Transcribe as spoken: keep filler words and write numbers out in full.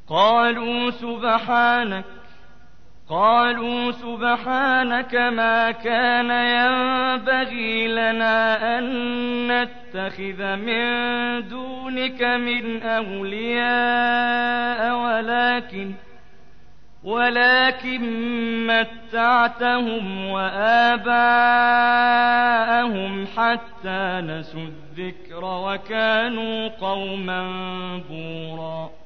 قالوا سبحانك قالوا سبحانك ما كان ينبغي لنا أن نتخذ من دونك من أولياء ولكن ولكن متعتهم وآباءهم حتى نسوا الذكر وكانوا قوما بورا